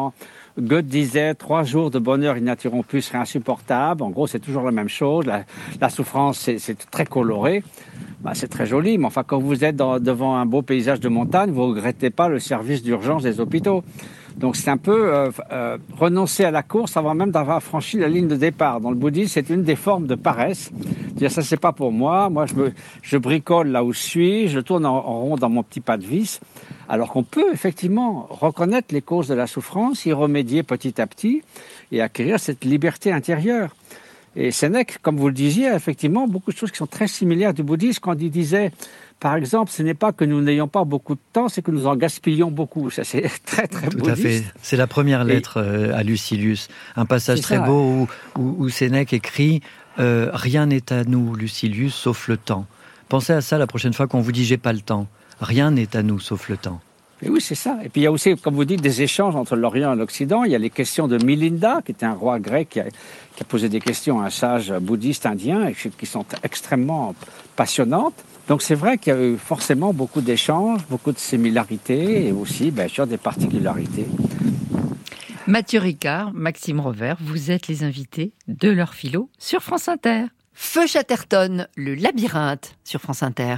Goethe disait 3 jours de bonheur ininterrompu seraient insupportables. En gros, c'est toujours la même chose. La souffrance, c'est très coloré. C'est très joli, mais enfin, quand vous êtes devant un beau paysage de montagne, vous ne regrettez pas le service d'urgence des hôpitaux. Donc c'est un peu renoncer à la course avant même d'avoir franchi la ligne de départ. Dans le bouddhisme, c'est une des formes de paresse. Dire ça, c'est pas pour moi. Moi, je bricole là où je suis, je tourne en rond dans mon petit pas de vis. Alors qu'on peut effectivement reconnaître les causes de la souffrance, y remédier petit à petit et acquérir cette liberté intérieure. Et Sénèque, comme vous le disiez, a effectivement beaucoup de choses qui sont très similaires du bouddhisme. Quand il disait, par exemple, ce n'est pas que nous n'ayons pas beaucoup de temps, c'est que nous en gaspillons beaucoup. Ça, c'est très, très bouddhiste. Tout à fait. C'est la première lettre à Lucilius. Un passage très beau où Sénèque écrit « Rien n'est à nous, Lucilius, sauf le temps ». Pensez à ça la prochaine fois qu'on vous dit « J'ai pas le temps ». Rien n'est à nous, sauf le temps. Et oui, c'est ça. Et puis il y a aussi, comme vous dites, des échanges entre l'Orient et l'Occident. Il y a les questions de Milinda, qui était un roi grec qui a posé des questions à un sage bouddhiste indien, et qui sont extrêmement passionnantes. Donc c'est vrai qu'il y a eu forcément beaucoup d'échanges, beaucoup de similarités, et aussi, bien sûr, des particularités. Mathieu Ricard, Maxime Rovère, vous êtes les invités de L'Heure Philo sur France Inter. Feu Chatterton, le labyrinthe sur France Inter.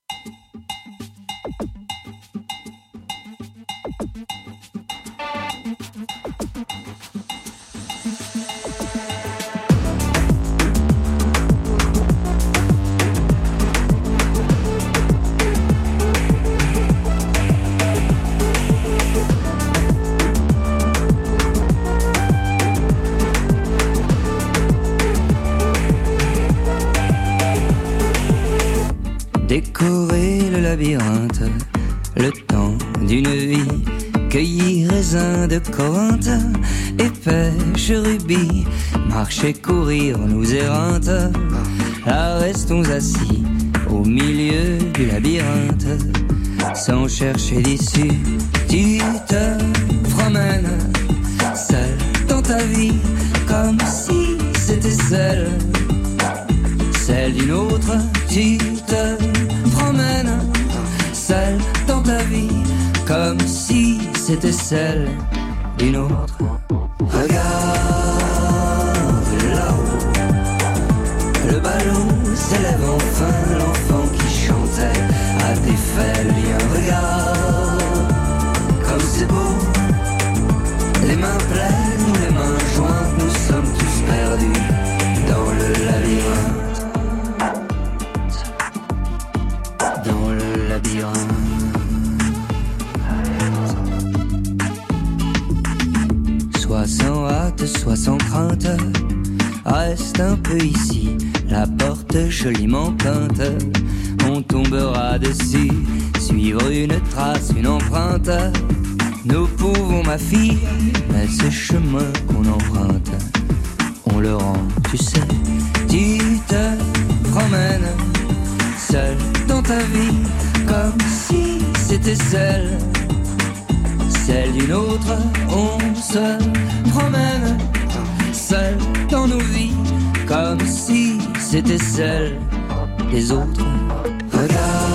Décorer le labyrinthe, le temps d'une vie, cueillir raisins de Corinthe, et pêche rubis, marcher, courir, nous errantes, là restons assis au milieu du labyrinthe, sans chercher d'issue, tu te promènes, seul dans ta vie, comme si c'était celle d'une autre, tu te promènes, seul dans ta vie, comme si c'était celle d'une autre. Regarde là-haut, le ballon s'élève enfin, l'enfant qui chantait a défait le lien. Regarde, comme c'est beau, les mains pleines ou les mains jointes, nous sommes tous perdus dans le labyrinthe. Dans le labyrinthe. Soit sans hâte, soit sans crainte, reste un peu ici, la porte joliment peinte, on tombera dessus, suivre une trace, une empreinte. Nous pouvons, ma fille, mais ce chemin qu'on emprunte, on le rend, tu sais, tu te promènes, seul dans ta vie, comme si c'était celle d'une autre. On se promène, seul dans nos vies, comme si c'était celle des autres. Regarde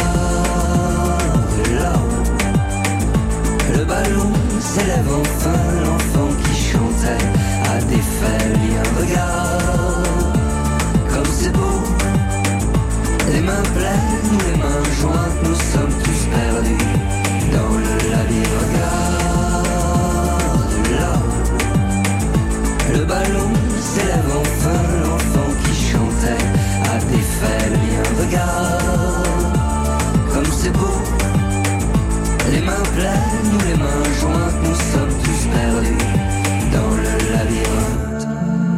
là-haut, le ballon s'élève enfin, l'enfant qui chantait a défait le lien. Regarde, comme c'est beau, les mains pleines ou les mains jointes, nous sommes tous perdus dans le labyrinthe. Regarde là, le ballon s'élève enfin, l'enfant qui chantait a défait le lien. Regarde, comme c'est beau, les mains pleines ou les mains jointes, nous sommes tous perdus dans le labyrinthe.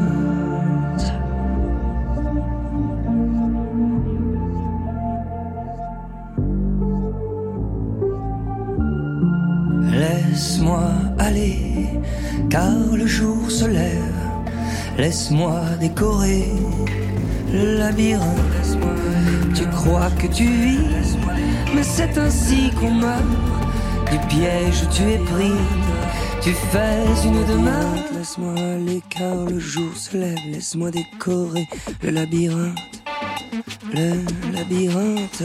Laisse-moi aller, car le jour se lève. Laisse-moi décorer le labyrinthe. Tu crois que tu vis, mais c'est ainsi qu'on meurt. Du piège où tu es pris, tu fais une demande. Laisse-moi aller, car le jour se lève. Laisse-moi décorer le labyrinthe. Le labyrinthe.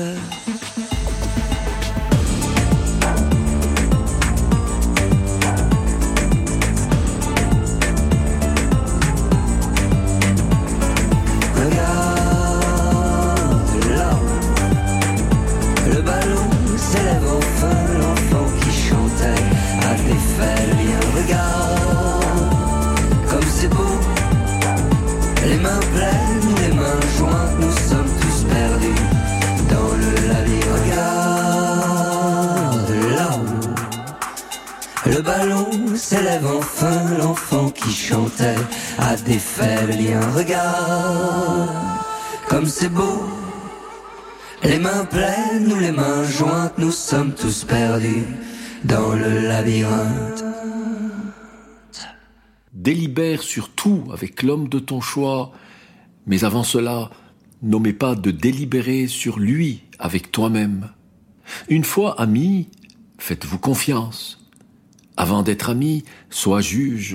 relève enfin l'enfant qui chantait, a défait le lien, regarde comme c'est beau. Les mains pleines ou les mains jointes, nous sommes tous perdus dans le labyrinthe. Délibère sur tout avec l'homme de ton choix, mais avant cela, n'omets pas de délibérer sur lui avec toi-même. Une fois amis, faites-vous confiance. Avant d'être amis, sois juge.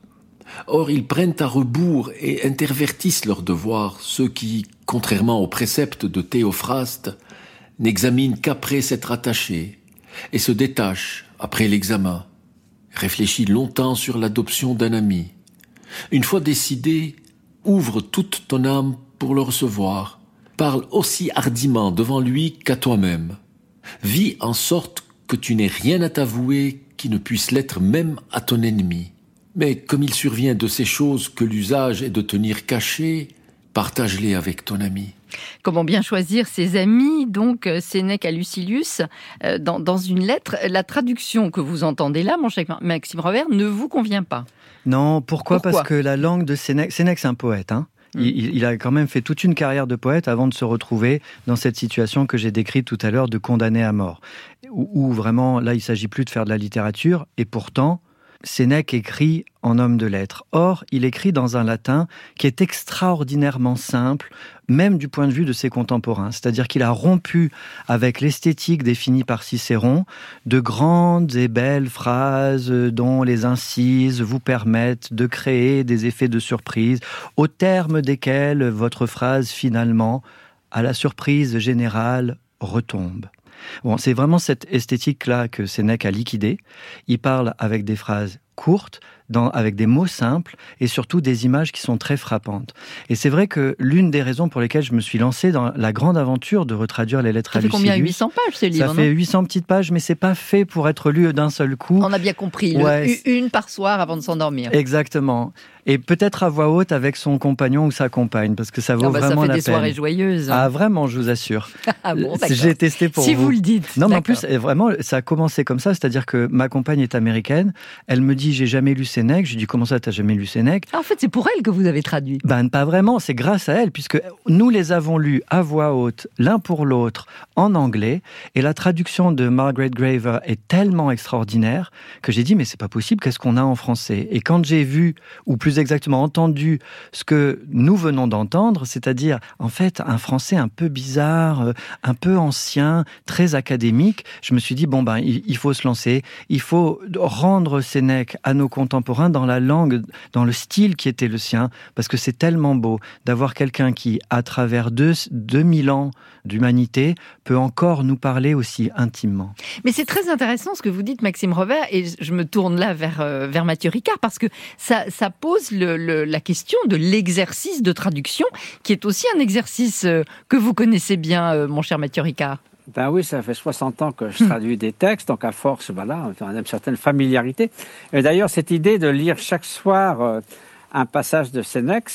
Or, ils prennent à rebours et intervertissent leurs devoirs, ceux qui, contrairement aux préceptes de Théophraste, n'examinent qu'après s'être attachés et se détachent après l'examen. Réfléchis longtemps sur l'adoption d'un ami. Une fois décidé, ouvre toute ton âme pour le recevoir. Parle aussi hardiment devant lui qu'à toi-même. Vis en sorte que tu n'aies rien à t'avouer qui ne puisse l'être même à ton ennemi. Mais comme il survient de ces choses que l'usage est de tenir cachées, partage-les avec ton ami. Comment bien choisir ses amis, donc Sénèque à Lucilius, dans une lettre. La traduction que vous entendez là, mon cher Maxime Robert, ne vous convient pas. Non, pourquoi ? Parce que la langue de Sénèque, c'est un poète, hein. Il a quand même fait toute une carrière de poète avant de se retrouver dans cette situation que j'ai décrite tout à l'heure de condamné à mort. Où vraiment, là, il ne s'agit plus de faire de la littérature, et pourtant, Sénèque écrit en homme de lettres. Or, il écrit dans un latin qui est extraordinairement simple, même du point de vue de ses contemporains. C'est-à-dire qu'il a rompu avec l'esthétique définie par Cicéron de grandes et belles phrases dont les incises vous permettent de créer des effets de surprise, au terme desquels votre phrase, finalement, à la surprise générale, retombe. Bon, c'est vraiment cette esthétique-là que Sénèque a liquidée. Il parle avec des phrases courtes, avec des mots simples et surtout des images qui sont très frappantes. Et c'est vrai que l'une des raisons pour lesquelles je me suis lancé dans la grande aventure de retraduire les lettres à Lucilius... Ça fait combien ? 800 pages, ce livre, Ça fait 800 petites pages, mais c'est pas fait pour être lu d'un seul coup. On a bien compris, une par soir avant de s'endormir. Exactement. Et peut-être à voix haute avec son compagnon ou sa compagne, parce que ça vaut vraiment la peine. Ça fait des soirées joyeuses. Ah, vraiment, je vous assure. Ah bon, d'accord. J'ai testé pour vous. Si vous le dites. Non, mais en plus, vraiment, ça a commencé comme ça, c'est-à-dire que ma compagne est américaine, elle me dit, j'ai jamais lu Sénèque, je lui dis, comment ça, t'as jamais lu Sénèque ? En fait, c'est pour elle que vous avez traduit. Ben, pas vraiment, c'est grâce à elle, puisque nous les avons lus à voix haute, l'un pour l'autre, en anglais, et la traduction de Margaret Graver est tellement extraordinaire que j'ai dit, mais c'est pas possible, qu'est-ce qu'on a en français ? Et quand j'ai vu, ou plus exactement entendu, ce que nous venons d'entendre, c'est-à-dire, en fait, un français un peu bizarre, un peu ancien, très académique, je me suis dit, bon, ben, il faut se lancer, il faut rendre Sénèque à nos contemporains dans la langue, dans le style qui était le sien, parce que c'est tellement beau d'avoir quelqu'un qui, à travers 2000 ans d'humanité, peut encore nous parler aussi intimement. Mais c'est très intéressant ce que vous dites, Maxime Robert, et je me tourne là vers Mathieu Ricard, parce que ça pose la question de l'exercice de traduction, qui est aussi un exercice que vous connaissez bien, mon cher Mathieu Ricard. Ben oui, ça fait 60 ans que je traduis des textes, donc à force, voilà, on a une certaine familiarité. Et d'ailleurs, cette idée de lire chaque soir un passage de Sénèque,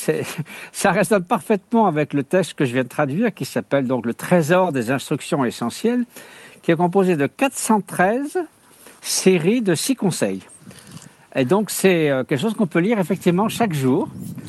ça résonne parfaitement avec le texte que je viens de traduire, qui s'appelle donc Le Trésor des instructions essentielles, qui est composé de 413 séries de 6 conseils. Et donc, c'est quelque chose qu'on peut lire effectivement chaque jour.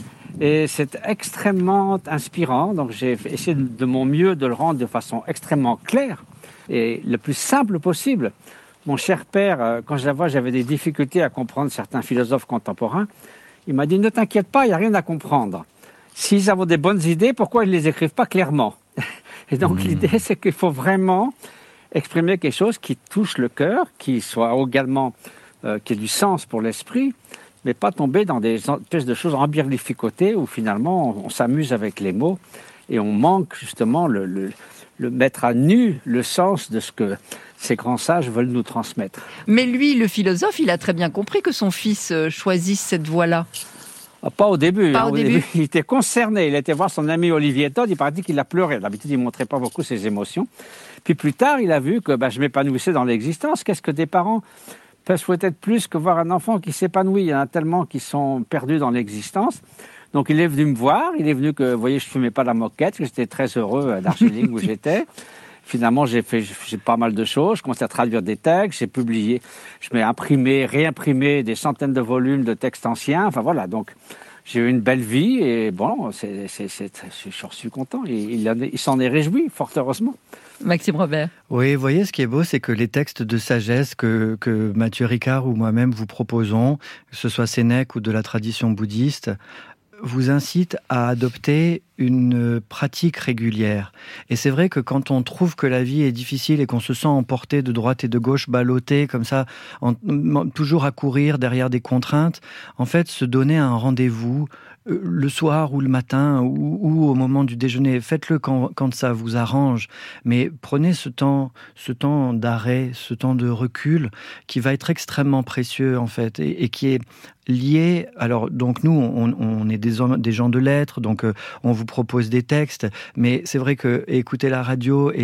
Et c'est extrêmement inspirant. Donc, j'ai essayé de mon mieux de le rendre de façon extrêmement claire et le plus simple possible. Mon cher père, quand je la vois, j'avais des difficultés à comprendre certains philosophes contemporains. Il m'a dit, ne t'inquiète pas, il n'y a rien à comprendre. S'ils ont des bonnes idées, pourquoi ils ne les écrivent pas clairement ? Et donc, l'idée, c'est qu'il faut vraiment exprimer quelque chose qui touche le cœur, qui soit également, qui ait du sens pour l'esprit, mais pas tomber dans des espèces de choses embirlificotées où finalement on s'amuse avec les mots et on manque justement le mettre à nu le sens de ce que ces grands sages veulent nous transmettre. Mais lui, le philosophe, il a très bien compris que son fils choisisse cette voie-là. Pas au début. Pas au début. Il était concerné. Il était voir son ami Olivier Todd. Il paraît qu'il a pleuré. D'habitude, il ne montrait pas beaucoup ses émotions. Puis plus tard, il a vu que je m'épanouissais dans l'existence. Qu'est-ce que des parents peuvent souhaiter de plus que voir un enfant qui s'épanouit? Il y en a tellement qui sont perdus dans l'existence. Donc il est venu me voir. Il est venu que, vous voyez, je ne fumais pas la moquette, que j'étais très heureux à Darjeeling où j'étais. Finalement, j'ai pas mal de choses. Je commençais à traduire des textes, j'ai publié, je m'ai imprimé, réimprimé des centaines de volumes de textes anciens. Enfin voilà, donc j'ai eu une belle vie et bon, j'en suis content. Il s'en est réjoui, fort heureusement. Maxime Robert. Oui, vous voyez, ce qui est beau, c'est que les textes de sagesse que Mathieu Ricard ou moi-même vous proposons, que ce soit Sénèque ou de la tradition bouddhiste, vous incitent à adopter une pratique régulière. Et c'est vrai que quand on trouve que la vie est difficile et qu'on se sent emporté de droite et de gauche, ballotté comme ça, toujours à courir derrière des contraintes, en fait, se donner un rendez-vous le soir ou le matin ou au moment du déjeuner, faites-le quand ça vous arrange, mais prenez ce temps d'arrêt, ce temps de recul qui va être extrêmement précieux en fait et qui est lié. Alors donc nous on est des gens de lettres, donc on vous propose des textes, mais c'est vrai que écouter la radio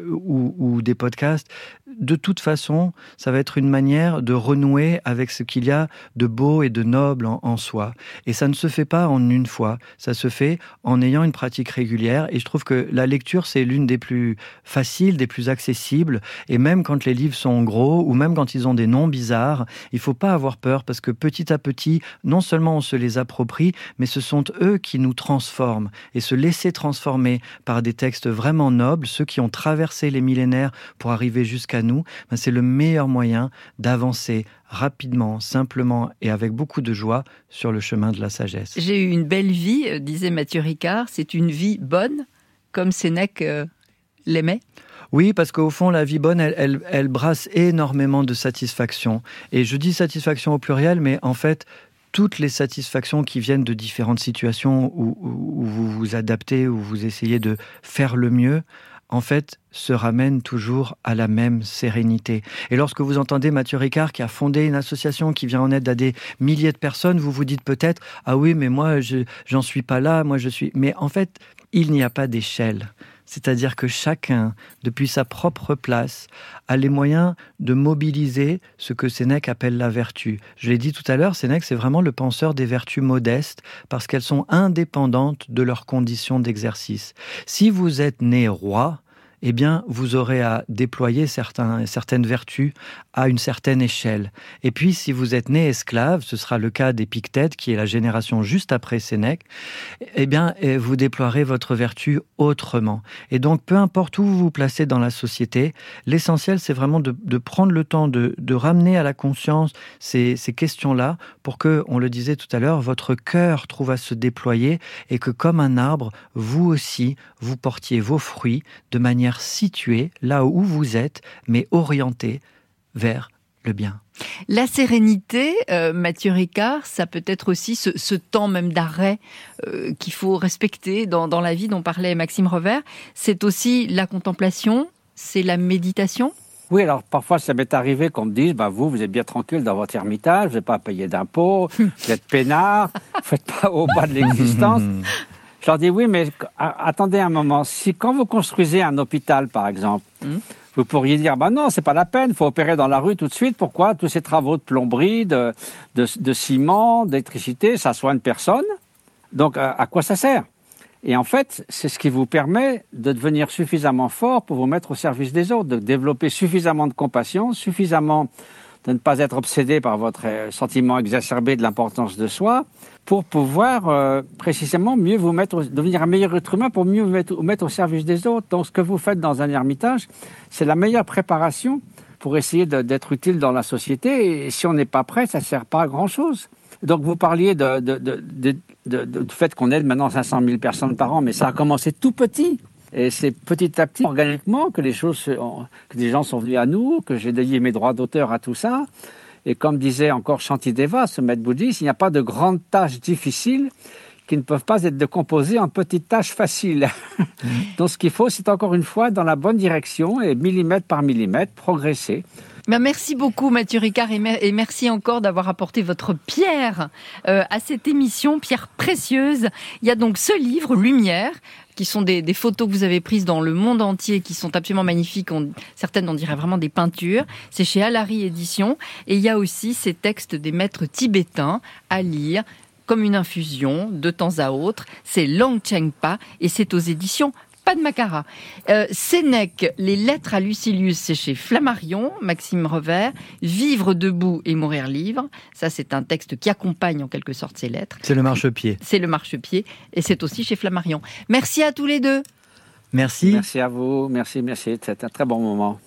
ou des podcasts, de toute façon, ça va être une manière de renouer avec ce qu'il y a de beau et de noble en soi. Et ça ne se fait pas en une fois, ça se fait en ayant une pratique régulière. Et je trouve que la lecture, c'est l'une des plus faciles, des plus accessibles. Et même quand les livres sont gros, ou même quand ils ont des noms bizarres, il ne faut pas avoir peur, parce que petit à petit, non seulement on se les approprie, mais ce sont eux qui nous transforment. Et se laisser transformer par des textes vraiment nobles, ceux qui ont traversé les millénaires pour arriver jusqu'à nous, c'est le meilleur moyen d'avancer rapidement, simplement et avec beaucoup de joie sur le chemin de la sagesse. J'ai eu une belle vie, disait Mathieu Ricard, c'est une vie bonne, comme Sénèque l'aimait. Oui, parce qu'au fond, la vie bonne, elle brasse énormément de satisfaction. Et je dis satisfaction au pluriel, mais en fait, toutes les satisfactions qui viennent de différentes situations où vous vous adaptez, où vous essayez de faire le mieux, en fait, se ramène toujours à la même sérénité. Et lorsque vous entendez Mathieu Ricard qui a fondé une association qui vient en aide à des milliers de personnes, vous vous dites peut-être « Ah oui, mais moi, j'en suis pas là, moi je suis... » Mais en fait, il n'y a pas d'échelle. C'est-à-dire que chacun, depuis sa propre place, a les moyens de mobiliser ce que Sénèque appelle la vertu. Je l'ai dit tout à l'heure, Sénèque, c'est vraiment le penseur des vertus modestes, parce qu'elles sont indépendantes de leurs conditions d'exercice. Si vous êtes né roi, eh bien, vous aurez à déployer certaines vertus à une certaine échelle. Et puis, si vous êtes né esclave, ce sera le cas d'Épictète, qui est la génération juste après Sénèque, eh bien, vous déploierez votre vertu autrement. Et donc, peu importe où vous vous placez dans la société, l'essentiel, c'est vraiment de prendre le temps de ramener à la conscience ces questions-là pour que, on le disait tout à l'heure, votre cœur trouve à se déployer et que, comme un arbre, vous aussi, vous portiez vos fruits de manière située là où vous êtes, mais orienté vers le bien. La sérénité, Mathieu Ricard, ça peut être aussi ce temps même d'arrêt qu'il faut respecter dans la vie dont parlait Maxime Robert. C'est aussi la contemplation, c'est la méditation. Oui, alors parfois ça m'est arrivé qu'on me dise vous êtes bien tranquille dans votre ermitage, vous n'avez pas à payer d'impôts, vous êtes peinard, vous n'êtes pas au bas de l'existence. Je leur dis oui, mais attendez un moment. Si quand vous construisez un hôpital, par exemple, vous pourriez dire non, c'est pas la peine, il faut opérer dans la rue tout de suite. Pourquoi? Tous ces travaux de plomberie, de ciment, d'électricité, ça soigne personne. Donc à quoi ça sert? Et en fait, c'est ce qui vous permet de devenir suffisamment fort pour vous mettre au service des autres, de développer suffisamment de compassion, suffisamment de ne pas être obsédé par votre sentiment exacerbé de l'importance de soi, pour pouvoir précisément mieux vous mettre, devenir un meilleur être humain, pour mieux vous mettre au service des autres. Donc ce que vous faites dans un ermitage, c'est la meilleure préparation pour essayer d'être utile dans la société. Et si on n'est pas prêt, ça ne sert pas à grand-chose. Donc vous parliez du fait qu'on aide maintenant 500 000 personnes par an, mais ça a commencé tout petit. Et c'est petit à petit, organiquement, que que des gens sont venus à nous, que j'ai dédié mes droits d'auteur à tout ça. Et comme disait encore Shantideva, ce maître bouddhiste, il n'y a pas de grandes tâches difficiles qui ne peuvent pas être décomposées en petites tâches faciles. Donc ce qu'il faut, c'est encore une fois dans la bonne direction et millimètre par millimètre, progresser. Merci beaucoup Mathieu Ricard et merci encore d'avoir apporté votre pierre à cette émission, pierre précieuse. Il y a donc ce livre, Lumière, qui sont des photos que vous avez prises dans le monde entier, qui sont absolument magnifiques. Certaines, on dirait vraiment des peintures. C'est chez Alary Éditions. Et il y a aussi ces textes des maîtres tibétains à lire, comme une infusion, de temps à autre. C'est Longchen Pa et c'est aux éditions pas de macara. Sénèque, les lettres à Lucilius, c'est chez Flammarion, Maxime Revers. Vivre debout et mourir libre, ça c'est un texte qui accompagne en quelque sorte ces lettres. C'est le marchepied. C'est le marchepied et c'est aussi chez Flammarion. Merci à tous les deux. Merci. Merci à vous, merci, c'était un très bon moment.